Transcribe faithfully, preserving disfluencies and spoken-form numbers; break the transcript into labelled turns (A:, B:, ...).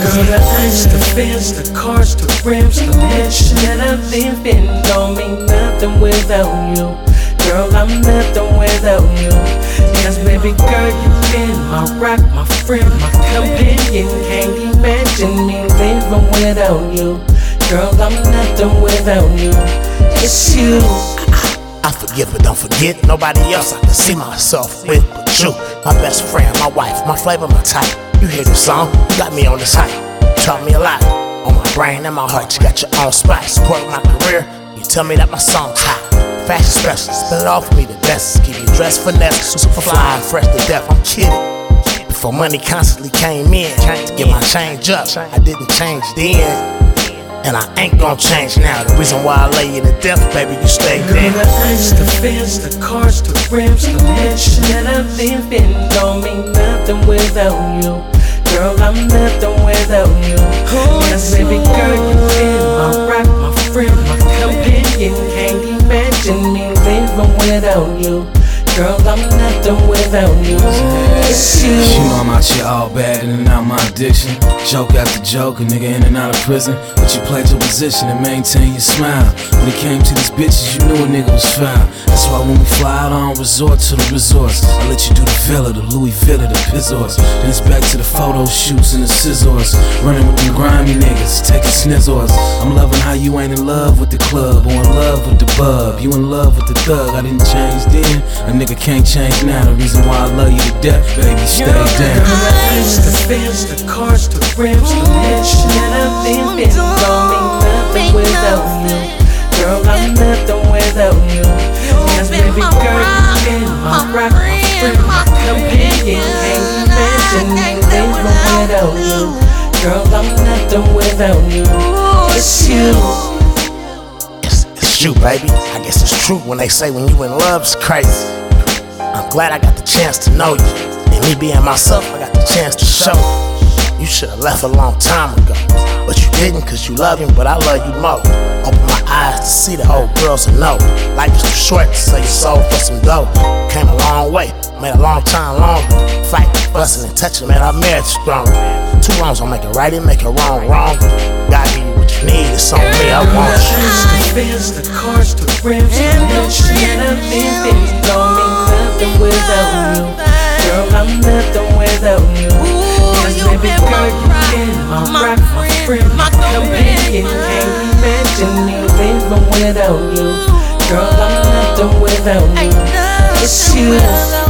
A: Girl, the ice, the fence, the cars, the rims, the mansion that I live in don't mean nothing without you. Girl, I'm nothing without you. Cause baby girl, you been my rock, my friend, my companion. Can't imagine me living without you. Girl, I'm nothing without you. It's you.
B: I forgive but don't forget nobody else I can see myself with but you. My best friend, my wife, my flavor, my type. You hear this song, you got me on this hype. You taught me a lot, on my brain and my heart. You got your own spot, support my career. You tell me that my song's hot. Fashion specialist, spell it all for me the best. Keep you dressed finesse, super fly and fresh to death. I'm kidding. Before money constantly came in, to get my change up, I didn't change then. And I ain't gon' change now. The reason why I lay you to death, baby, you stay there.
A: Girl, the ice, the fence, the cars, the rims, the mansion that I live in don't mean nothing without you. Girl, I'm nothing without you. Yes, baby girl, you been my rock, my friend, my companion. Can't imagine me living without you. Girl, I'm nothing without you. It's you.
C: You know I'm out here all bad, in and out my addiction. Joke after joke, a nigga in and out of prison. But you played your position and maintain your smile. When it came to these bitches, you knew a nigga was foul. That's why when we fly out, I don't resort to the resorts. I let you do the Villa, the Louis Villa, the Pizzors. Then it's back to the photo shoots and the scissors. Running with them grimy niggas, taking snizzors. I'm loving how you ain't in love with the club or in love with the bub. You in love with the thug, I didn't change then. A nigga can't change now. The reason why I love you to death, baby, stay down.
A: Girl, the ice, the fence, the cars, the rims, the mansion that I live in don't mean nothing without you. Girl, I'm nothing without you. Yes, baby girl, you been my rock, my friend, my companion. Can't imagine me living without you. Girl, I'm nothing without you. It's you.
B: It's, it's you, baby. I guess it's true when they say when you in love, it's crazy. I'm glad I got the chance to know you. And me being myself, I got the chance to show you. You should've left a long time ago, but you didn't cause you love him, but I love you more. Open my eyes to see the old girls and know life is too short to sell your soul for some dough. Came a long way, made a long time longer. Fighting, busting and touching, man, our marriage is stronger. Two wrongs don't make it right, it make it wrong, wrong. God give you what you need, it's on me, I want you.
A: The fence, the cars, the rims, the mansion that I live in don't mean nothing without you. Girl, I'm nothing without you. Yes, baby girl, you been my rock, my friend, my companion. Can't imagine me living without you. Girl, I'm nothing without you. It's you.